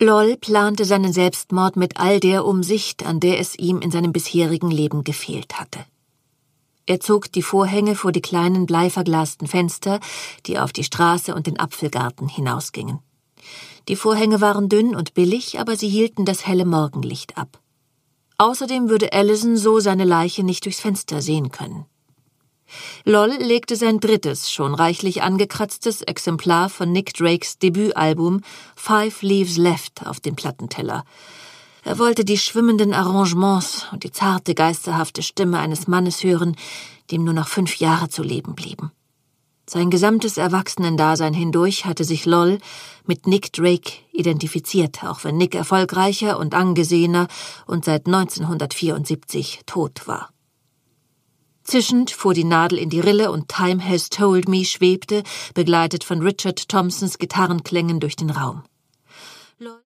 Lol plante seinen Selbstmord mit all der Umsicht, an der es ihm in seinem bisherigen Leben gefehlt hatte. Er zog die Vorhänge vor die kleinen bleiverglasten Fenster, die auf die Straße und den Apfelgarten hinausgingen. Die Vorhänge waren dünn und billig, aber sie hielten das helle Morgenlicht ab. Außerdem würde Allison so seine Leiche nicht durchs Fenster sehen können. Lol legte sein drittes, schon reichlich angekratztes Exemplar von Nick Drakes Debütalbum Five Leaves Left auf den Plattenteller. Er wollte die schwimmenden Arrangements und die zarte, geisterhafte Stimme eines Mannes hören, dem nur noch 5 Jahre zu leben blieben. Sein gesamtes Erwachsenendasein hindurch hatte sich Lol mit Nick Drake identifiziert, auch wenn Nick erfolgreicher und angesehener und seit 1974 tot war. Zischend fuhr die Nadel in die Rille und Time Has Told Me schwebte, begleitet von Richard Thompsons Gitarrenklängen durch den Raum.